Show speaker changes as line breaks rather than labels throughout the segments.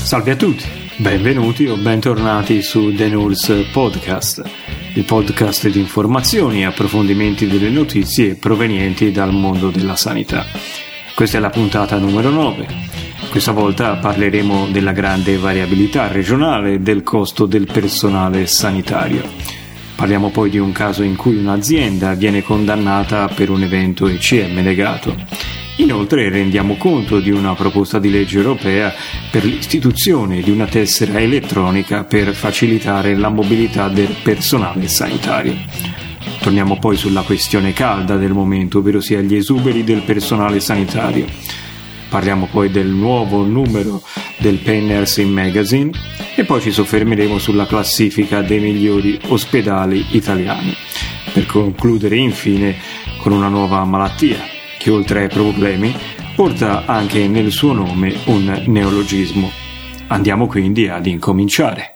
Salve a tutti, benvenuti o bentornati su The Nurse Podcast, il podcast di informazioni e approfondimenti delle notizie provenienti dal mondo della sanità. Questa è la puntata numero 9. Questa volta parleremo della grande variabilità regionale del costo del personale sanitario. Parliamo poi di un caso in cui un'azienda viene condannata per un evento ECM negato. Inoltre rendiamo conto di una proposta di legge europea per l'istituzione di una tessera elettronica per facilitare la mobilità del personale sanitario. Torniamo poi sulla questione calda del momento, ovvero sia gli esuberi del personale sanitario. Parliamo poi del nuovo numero del Pain Nursing Magazine e poi ci soffermeremo sulla classifica dei migliori ospedali italiani, per concludere infine con una nuova malattia che oltre ai problemi porta anche nel suo nome un neologismo. Andiamo quindi ad incominciare.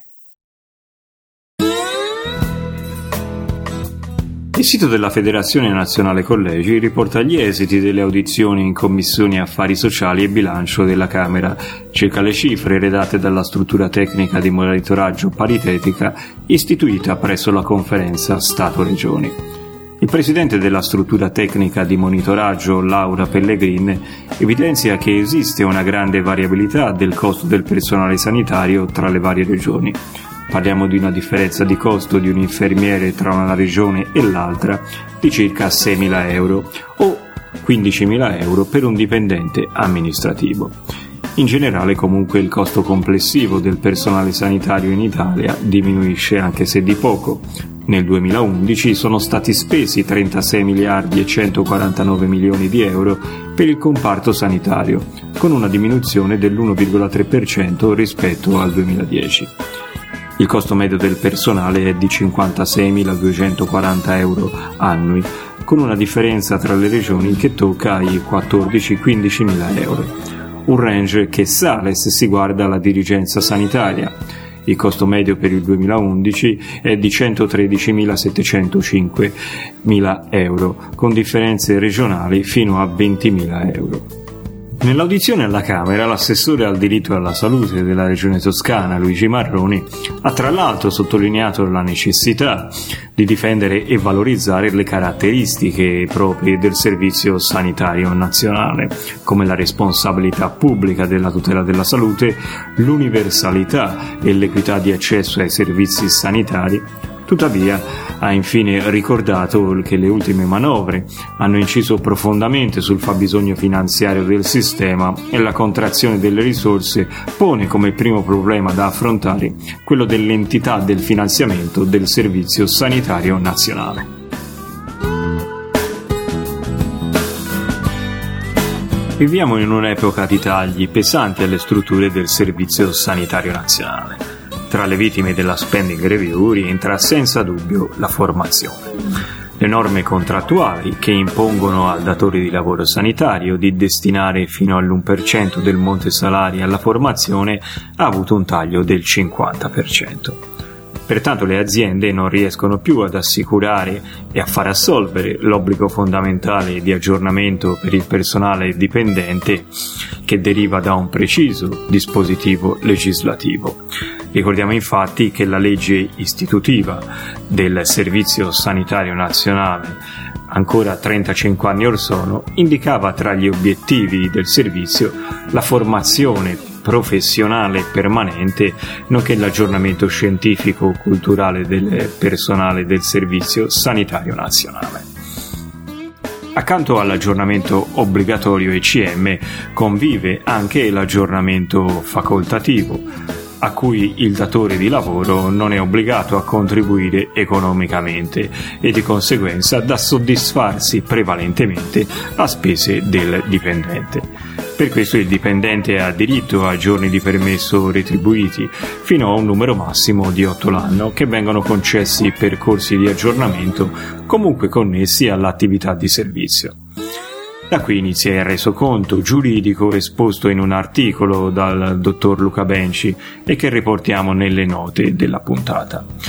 Il sito della Federazione Nazionale Collegi riporta gli esiti delle audizioni in Commissioni Affari Sociali e Bilancio della Camera circa le cifre redatte dalla struttura tecnica di monitoraggio paritetica istituita presso la Conferenza Stato-Regioni. Il presidente della struttura tecnica di monitoraggio, Laura Pellegrin, evidenzia che esiste una grande variabilità del costo del personale sanitario tra le varie regioni. Parliamo di una differenza di costo di un infermiere tra una regione e l'altra di circa 6.000 euro o 15.000 euro per un dipendente amministrativo. In generale, comunque, il costo complessivo del personale sanitario in Italia diminuisce anche se di poco. Nel 2011 sono stati spesi 36 miliardi e 149 milioni di euro per il comparto sanitario, con una diminuzione dell'1,3% rispetto al 2010. Il costo medio del personale è di 56.240 euro annui, con una differenza tra le regioni che tocca i 14-15.000 euro. Un range che sale se si guarda la dirigenza sanitaria. Il costo medio per il 2011 è di 113.705 euro, con differenze regionali fino a 20.000 euro. Nell'audizione alla Camera, l'assessore al diritto e alla salute della Regione Toscana, Luigi Marroni, ha tra l'altro sottolineato la necessità di difendere e valorizzare le caratteristiche proprie del Servizio Sanitario Nazionale, come la responsabilità pubblica della tutela della salute, l'universalità e l'equità di accesso ai servizi sanitari. Tuttavia, ha infine ricordato che le ultime manovre hanno inciso profondamente sul fabbisogno finanziario del sistema e la contrazione delle risorse pone come primo problema da affrontare quello dell'entità del finanziamento del Servizio Sanitario Nazionale. Viviamo in un'epoca di tagli pesanti alle strutture del Servizio Sanitario Nazionale. Tra le vittime della spending review rientra senza dubbio la formazione. Le norme contrattuali che impongono al datore di lavoro sanitario di destinare fino all'1% del monte salari alla formazione ha avuto un taglio del 50%. Pertanto le aziende non riescono più ad assicurare e a far assolvere l'obbligo fondamentale di aggiornamento per il personale dipendente che deriva da un preciso dispositivo legislativo. Ricordiamo infatti che la legge istitutiva del Servizio Sanitario Nazionale, ancora 35 anni or sono, indicava tra gli obiettivi del servizio la formazione professionale permanente, nonché l'aggiornamento scientifico-culturale del personale del Servizio Sanitario Nazionale. Accanto all'aggiornamento obbligatorio ECM convive anche l'aggiornamento facoltativo, a cui il datore di lavoro non è obbligato a contribuire economicamente e di conseguenza da soddisfarsi prevalentemente a spese del dipendente. Per questo il dipendente ha diritto a giorni di permesso retribuiti fino a un numero massimo di 8 l'anno che vengono concessi per corsi di aggiornamento comunque connessi all'attività di servizio. Da qui inizia il resoconto giuridico esposto in un articolo dal dottor Luca Benci e che riportiamo nelle note della puntata.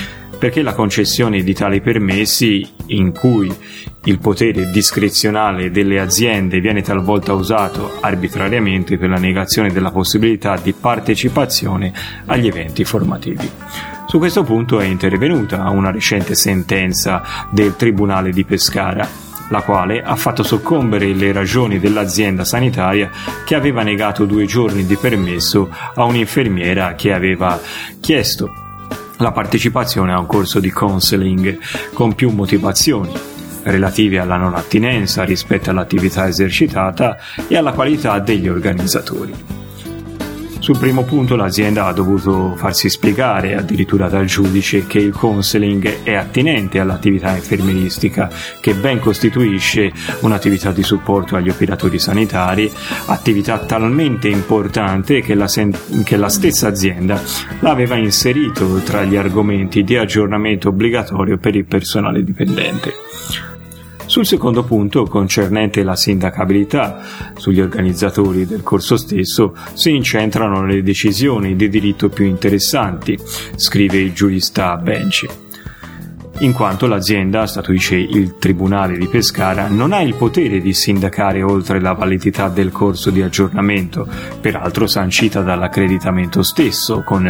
perché la concessione di tali permessi, in cui il potere discrezionale delle aziende viene talvolta usato arbitrariamente per la negazione della possibilità di partecipazione agli eventi formativi. Su questo punto è intervenuta una recente sentenza del Tribunale di Pescara, la quale ha fatto soccombere le ragioni dell'azienda sanitaria che aveva negato 2 giorni di permesso a un'infermiera che aveva chiesto la partecipazione a un corso di counseling con più motivazioni relative alla non attinenza rispetto all'attività esercitata e alla qualità degli organizzatori. Sul primo punto l'azienda ha dovuto farsi spiegare addirittura dal giudice che il counseling è attinente all'attività infermieristica, che ben costituisce un'attività di supporto agli operatori sanitari, attività talmente importante che la stessa azienda l'aveva inserito tra gli argomenti di aggiornamento obbligatorio per il personale dipendente. Sul secondo punto, concernente la sindacabilità sugli organizzatori del corso stesso, si incentrano le decisioni di diritto più interessanti, scrive il giurista Benci, in quanto l'azienda, statuisce il Tribunale di Pescara, non ha il potere di sindacare oltre la validità del corso di aggiornamento, peraltro sancita dall'accreditamento stesso con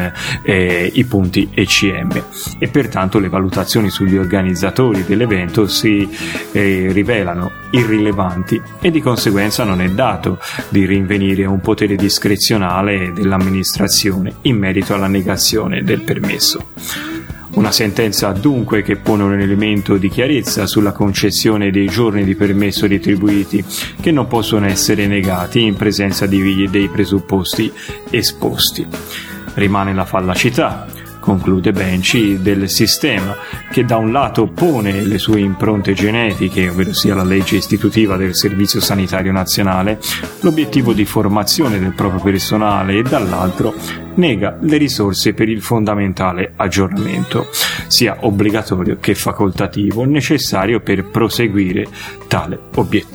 i punti ECM, e pertanto le valutazioni sugli organizzatori dell'evento si rivelano irrilevanti e di conseguenza non è dato di rinvenire un potere discrezionale dell'amministrazione in merito alla negazione del permesso. Una sentenza dunque che pone un elemento di chiarezza sulla concessione dei giorni di permesso retribuiti che non possono essere negati in presenza dei presupposti esposti. Rimane la fallacità, conclude Benci, del sistema che da un lato pone le sue impronte genetiche, ovvero sia la legge istitutiva del Servizio Sanitario Nazionale, l'obiettivo di formazione del proprio personale, e dall'altro nega le risorse per il fondamentale aggiornamento, sia obbligatorio che facoltativo, necessario per proseguire tale obiettivo.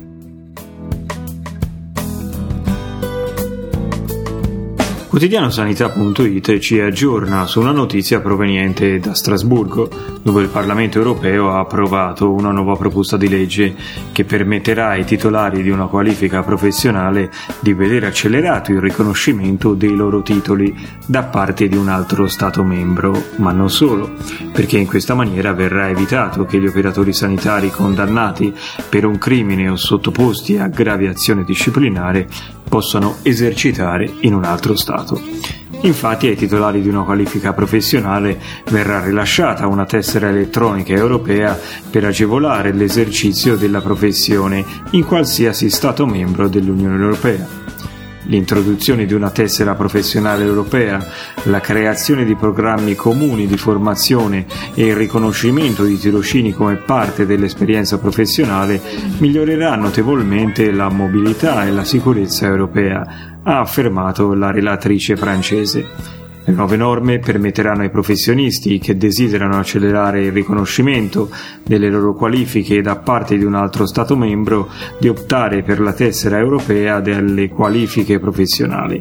Quotidianosanità.it ci aggiorna su una notizia proveniente da Strasburgo, dove il Parlamento europeo ha approvato una nuova proposta di legge che permetterà ai titolari di una qualifica professionale di vedere accelerato il riconoscimento dei loro titoli da parte di un altro Stato membro, ma non solo, perché in questa maniera verrà evitato che gli operatori sanitari condannati per un crimine o sottoposti a grave azione disciplinare possano esercitare in un altro Stato. Infatti ai titolari di una qualifica professionale verrà rilasciata una tessera elettronica europea per agevolare l'esercizio della professione in qualsiasi Stato membro dell'Unione Europea. L'introduzione di una tessera professionale europea, la creazione di programmi comuni di formazione e il riconoscimento di tirocini come parte dell'esperienza professionale migliorerà notevolmente la mobilità e la sicurezza europea, ha affermato la relatrice francese. Le nuove norme permetteranno ai professionisti che desiderano accelerare il riconoscimento delle loro qualifiche da parte di un altro Stato membro di optare per la tessera europea delle qualifiche professionali.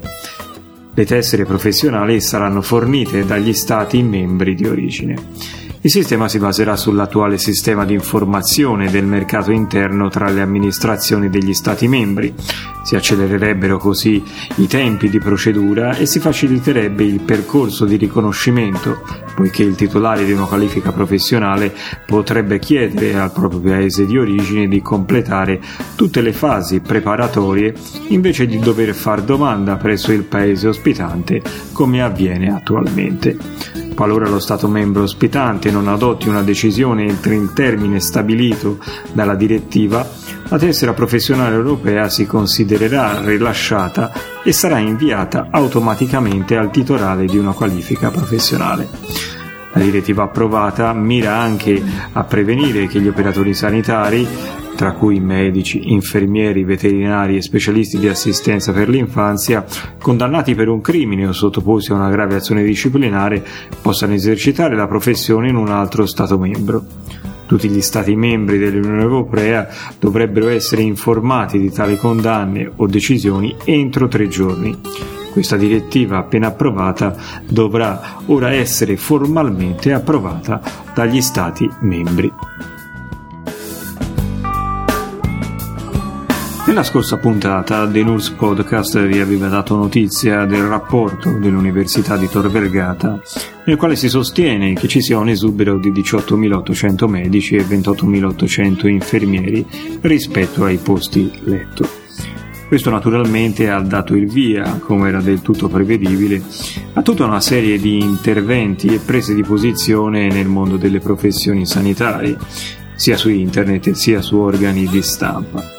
Le tessere professionali saranno fornite dagli Stati membri di origine. Il sistema si baserà sull'attuale sistema di informazione del mercato interno tra le amministrazioni degli Stati membri. Si accelererebbero così i tempi di procedura e si faciliterebbe il percorso di riconoscimento, poiché il titolare di una qualifica professionale potrebbe chiedere al proprio paese di origine di completare tutte le fasi preparatorie invece di dover far domanda presso il paese ospitante, come avviene attualmente. Qualora lo Stato membro ospitante non adotti una decisione entro il termine stabilito dalla direttiva, la tessera professionale europea si considererà rilasciata e sarà inviata automaticamente al titolare di una qualifica professionale. La direttiva approvata mira anche a prevenire che gli operatori sanitari, tra cui medici, infermieri, veterinari e specialisti di assistenza per l'infanzia, condannati per un crimine o sottoposti a una grave azione disciplinare, possano esercitare la professione in un altro Stato membro. Tutti gli Stati membri dell'Unione Europea dovrebbero essere informati di tali condanne o decisioni entro 3 giorni. Questa direttiva, appena approvata, dovrà ora essere formalmente approvata dagli Stati membri. Nella scorsa puntata, The Nurse Podcast vi aveva dato notizia del rapporto dell'Università di Tor Vergata, nel quale si sostiene che ci sia un esubero di 18.800 medici e 28.800 infermieri rispetto ai posti letto. Questo naturalmente ha dato il via, come era del tutto prevedibile, a tutta una serie di interventi e prese di posizione nel mondo delle professioni sanitarie, sia su internet sia su organi di stampa.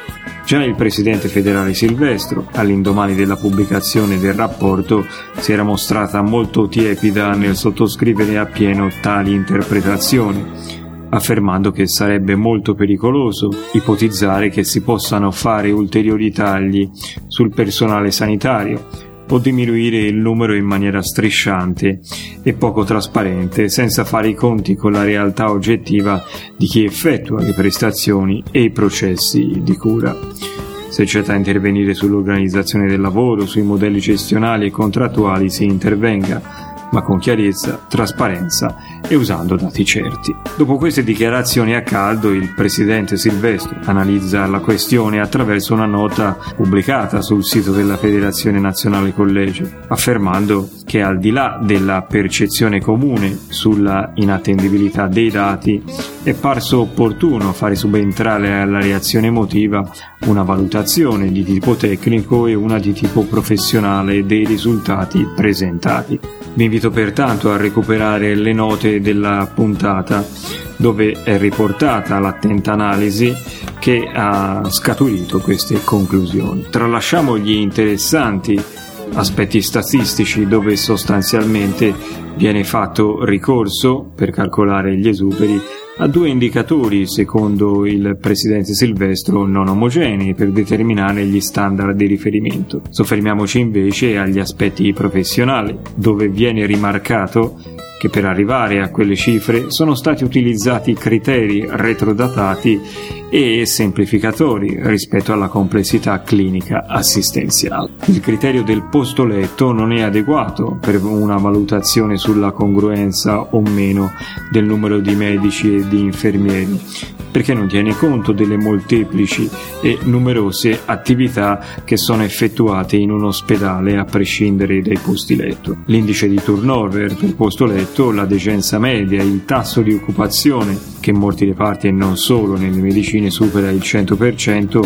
Già il presidente federale Silvestro, all'indomani della pubblicazione del rapporto, si era mostrata molto tiepida nel sottoscrivere appieno tali interpretazioni, affermando che sarebbe molto pericoloso ipotizzare che si possano fare ulteriori tagli sul personale sanitario o diminuire il numero in maniera strisciante e poco trasparente, senza fare i conti con la realtà oggettiva di chi effettua le prestazioni e i processi di cura. Se c'è da intervenire sull'organizzazione del lavoro, sui modelli gestionali e contrattuali, si intervenga, ma con chiarezza, trasparenza e usando dati certi. Dopo queste dichiarazioni a caldo, il presidente Silvestro analizza la questione attraverso una nota pubblicata sul sito della Federazione Nazionale Collegi, affermando che al di là della percezione comune sulla inattendibilità dei dati, è parso opportuno fare subentrare alla reazione emotiva una valutazione di tipo tecnico e una di tipo professionale dei risultati presentati. Vi invito pertanto a recuperare le note della puntata, dove è riportata l'attenta analisi che ha scaturito queste conclusioni. Tralasciamo gli interessanti aspetti statistici, dove sostanzialmente viene fatto ricorso per calcolare gli esuberi a due indicatori, secondo il presidente Silvestro, non omogenei per determinare gli standard di riferimento. Soffermiamoci invece agli aspetti professionali, dove viene rimarcato che per arrivare a quelle cifre sono stati utilizzati criteri retrodatati e semplificatori rispetto alla complessità clinica assistenziale. Il criterio del posto letto non è adeguato per una valutazione sulla congruenza o meno del numero di medici e di infermieri, perché non tiene conto delle molteplici e numerose attività che sono effettuate in un ospedale a prescindere dai posti letto. L'indice di turnover per posto letto, la degenza media, il tasso di occupazione, che in molti reparti e non solo nelle medicine supera il 100%,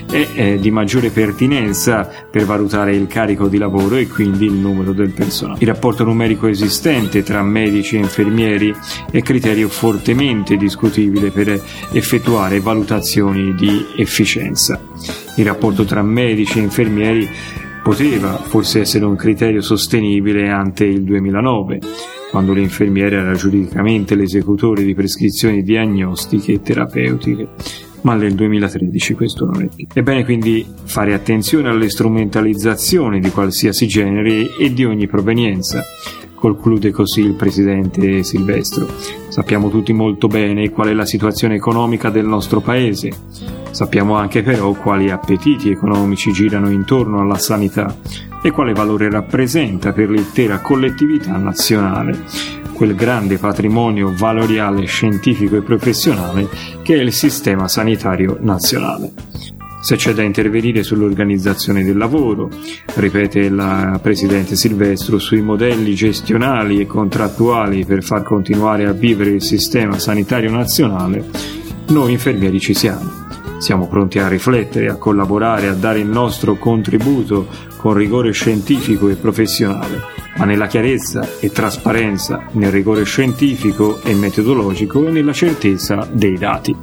è di maggiore pertinenza per valutare il carico di lavoro e quindi il numero del personale. Il rapporto numerico esistente tra medici e infermieri è criterio fortemente discutibile per effettuare valutazioni di efficienza. Il rapporto tra medici e infermieri poteva forse essere un criterio sostenibile ante il 2009, quando l'infermiere era giuridicamente l'esecutore di prescrizioni diagnostiche e terapeutiche, ma nel 2013 questo non è più. È bene quindi fare attenzione alle strumentalizzazioni di qualsiasi genere e di ogni provenienza. Conclude così il presidente Silvestro. Sappiamo tutti molto bene qual è la situazione economica del nostro paese. Sappiamo anche però quali appetiti economici girano intorno alla sanità e quale valore rappresenta per l'intera collettività nazionale quel grande patrimonio valoriale, scientifico e professionale che è il sistema sanitario nazionale. Se c'è da intervenire sull'organizzazione del lavoro, ripete la presidente Silvestro, sui modelli gestionali e contrattuali per far continuare a vivere il sistema sanitario nazionale, noi infermieri ci siamo. Siamo pronti a riflettere, a collaborare, a dare il nostro contributo con rigore scientifico e professionale, ma nella chiarezza e trasparenza, nel rigore scientifico e metodologico e nella certezza dei dati.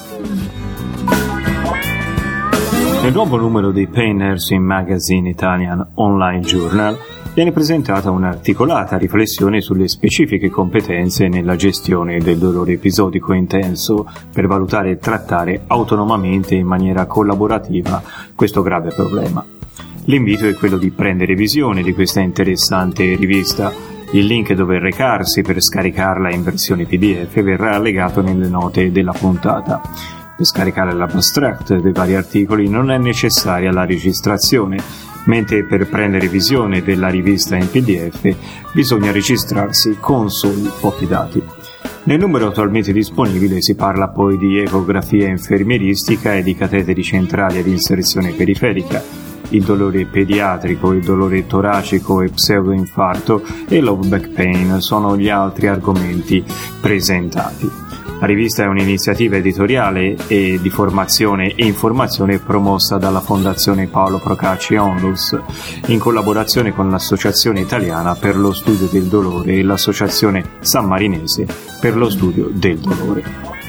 Nel nuovo numero di Pain Nursing Magazine Italian Online Journal viene presentata un'articolata riflessione sulle specifiche competenze nella gestione del dolore episodico intenso per valutare e trattare autonomamente e in maniera collaborativa questo grave problema. L'invito è quello di prendere visione di questa interessante rivista. Il link dove recarsi per scaricarla in versione PDF verrà allegato nelle note della puntata. Per scaricare l'abstract dei vari articoli non è necessaria la registrazione, mentre per prendere visione della rivista in PDF bisogna registrarsi con soli pochi dati. Nel numero attualmente disponibile si parla poi di ecografia infermieristica e di cateteri centrali ad inserzione periferica, il dolore pediatrico, il dolore toracico e pseudoinfarto e low back pain sono gli altri argomenti presentati. La rivista è un'iniziativa editoriale e di formazione e informazione promossa dalla Fondazione Paolo Procacci Onlus in collaborazione con l'Associazione Italiana per lo Studio del Dolore e l'Associazione Sammarinese per lo Studio del Dolore.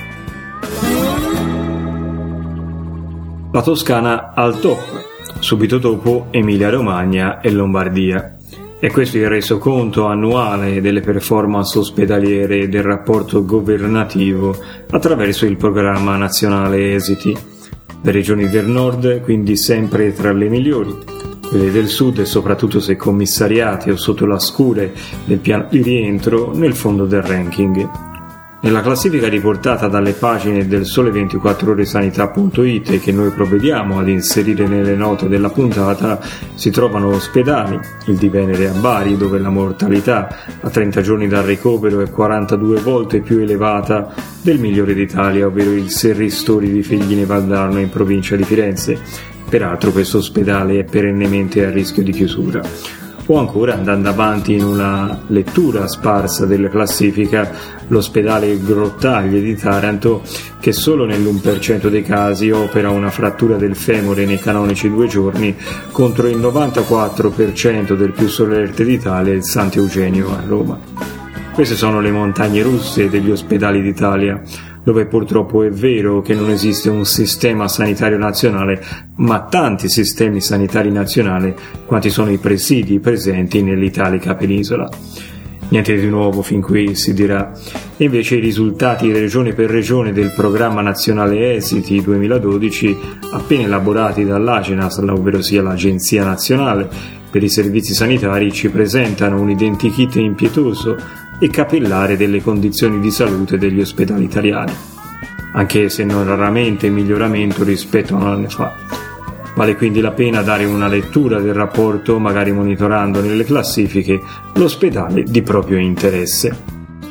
La Toscana al top, subito dopo Emilia-Romagna e Lombardia. E questo è il resoconto annuale delle performance ospedaliere del rapporto governativo attraverso il programma nazionale esiti. Le regioni del nord quindi sempre tra le migliori, quelle del sud e soprattutto se commissariate o sotto la scure del piano di rientro nel fondo del ranking. Nella classifica riportata dalle pagine del Sole24Ore-Sanità.it e che noi provvediamo ad inserire nelle note della puntata si trovano ospedali, il di Venere a Bari dove la mortalità a 30 giorni dal ricovero è 42 volte più elevata del migliore d'Italia, ovvero il Serristori di Figline Valdarno in provincia di Firenze. Peraltro questo ospedale è perennemente a rischio di chiusura. O ancora, andando avanti in una lettura sparsa della classifica, l'ospedale Grottaglie di Taranto, che solo nell'1% dei casi opera una frattura del femore nei canonici 2 giorni, contro il 94% del più solerte d'Italia, il Sant'Eugenio a Roma. Queste sono le montagne russe degli ospedali d'Italia, dove purtroppo è vero che non esiste un sistema sanitario nazionale, ma tanti sistemi sanitari nazionali quanti sono i presidi presenti nell'italica penisola. Niente di nuovo fin qui, si dirà. E invece i risultati regione per regione del programma nazionale esiti 2012, appena elaborati dall'Agenas, ovvero sia l'Agenzia Nazionale per i Servizi Sanitari, ci presentano un identikit impietoso e capillare delle condizioni di salute degli ospedali italiani, anche se non raramente in miglioramento rispetto a un anno fa. Vale quindi la pena dare una lettura del rapporto, magari monitorando nelle classifiche l'ospedale di proprio interesse.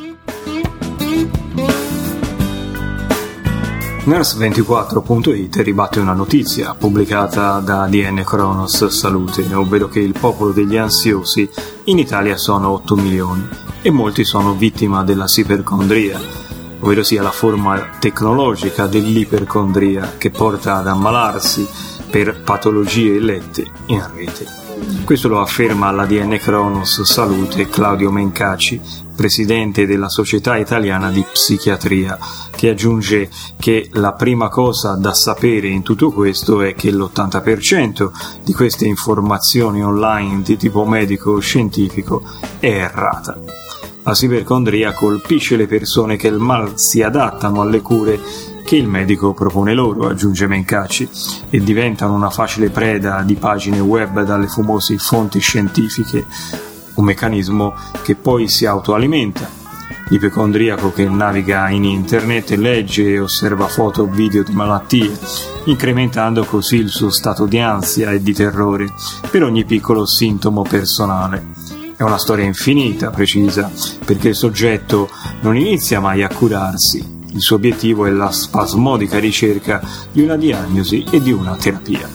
Nurse24.it ribatte una notizia pubblicata da ADN Kronos Salute, ovvero che il popolo degli ansiosi in Italia sono 8 milioni e molti sono vittima della ipercondria, ovvero sia la forma tecnologica dell'ipercondria che porta ad ammalarsi per patologie lette in rete. Questo lo afferma all'ADN Kronos Salute Claudio Mencacci, presidente della Società Italiana di Psichiatria, che aggiunge che la prima cosa da sapere in tutto questo è che l'80% di queste informazioni online di tipo medico-scientifico è errata. La ipercondria colpisce le persone che mal si adattano alle cure che il medico propone loro, aggiunge Mencacci, e diventano una facile preda di pagine web dalle famose fonti scientifiche, un meccanismo che poi si autoalimenta. L'ipocondriaco che naviga in internet legge e osserva foto o video di malattie, incrementando così il suo stato di ansia e di terrore per ogni piccolo sintomo personale. È una storia infinita, precisa, perché il soggetto non inizia mai a curarsi. Il suo obiettivo è la spasmodica ricerca di una diagnosi e di una terapia.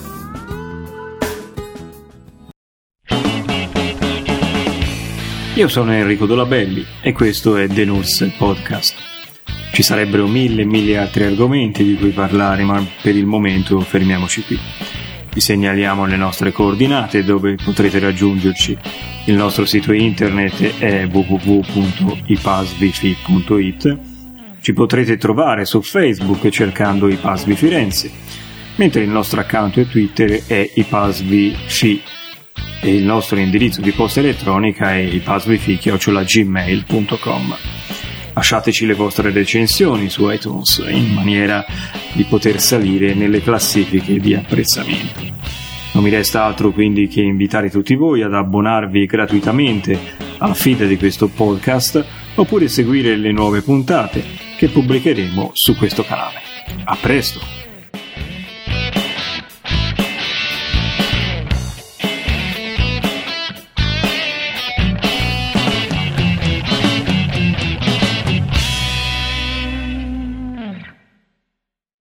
Io sono Enrico Dolabelli e questo è The Nurse Podcast. Ci sarebbero mille altri argomenti di cui parlare, ma per il momento fermiamoci qui. Vi segnaliamo le nostre coordinate dove potrete raggiungerci. Il nostro sito internet è www.ipasvifi.it. Ci potrete trovare su Facebook cercando IPASVI Firenze, mentre il nostro account Twitter è ipasvifi e il nostro indirizzo di posta elettronica è ipasvifi@gmail.com. Lasciateci le vostre recensioni su iTunes in maniera di poter salire nelle classifiche di apprezzamento. Non mi resta altro quindi che invitare tutti voi ad abbonarvi gratuitamente al feed di questo podcast oppure seguire le nuove puntate che pubblicheremo su questo canale. A presto!